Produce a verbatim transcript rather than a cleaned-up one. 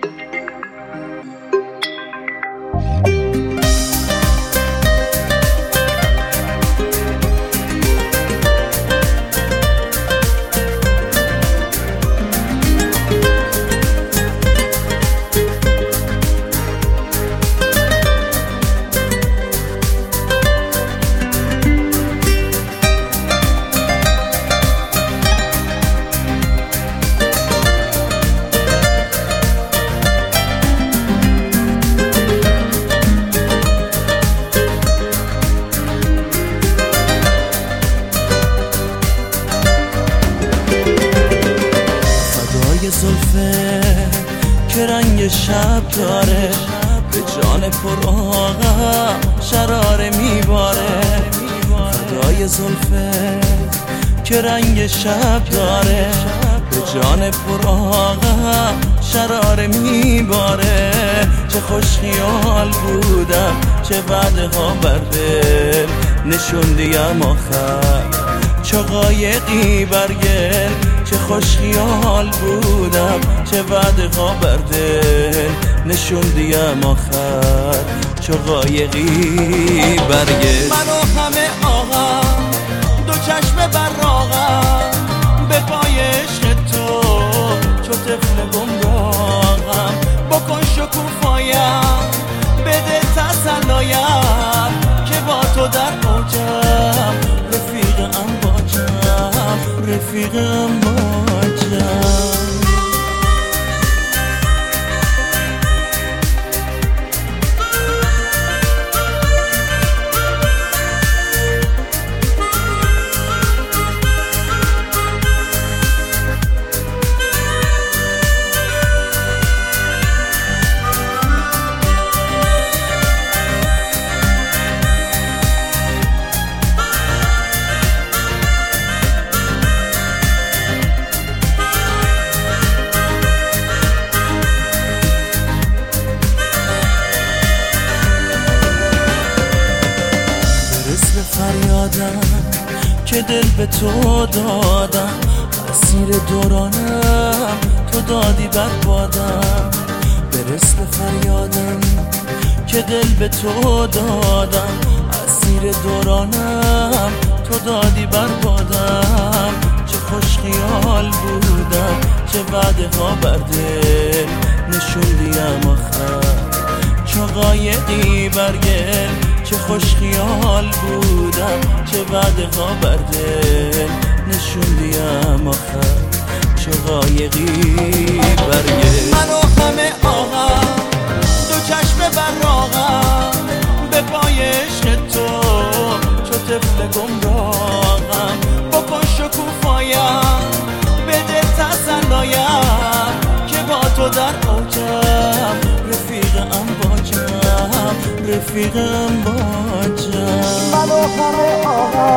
زلفه که رنگ شب داره، به جان پر آغا شراره میباره. فدای زلفه که رنگ شب داره، به جان پر آغا شراره میباره. چه خوش خیال بودم، چه وعده ها بر دل نشوندیم آخر، چه قایقی برگل. چه خوش خیال بودم، چه وعده ها بر دل نشوندیم آخر، چه قایقی برگل. من و همه آقا دو چشم براغم، به پای عشق تو چو طفل گمراهم. بکن شکوفایم، بده تسلایم، که با تو در اوجم، رفیقم باجم، رفیقم باجم. فریادم که دل به تو دادم، اسیر دورانم تو دادی بر بادم. برس به فریادم که دل به تو دادم، اسیر دورانم تو دادی بر بادم. چه خوش خیال بودم، چه وعده ها بر دل نشوندیم آخر، چه قایقی برگل. چه خوش خیال بودم، چه وعده ها بر دل نشوندیم آخر، چه قایقی برگل. من و همه آقا دو چشم براغم، به پای عشق تو چو طفل گمراهم. بکن شکوفایم، بده تسلایم، که با تو در اوجم، رفیقم باجم، رفیقم باجم. من و همه آقا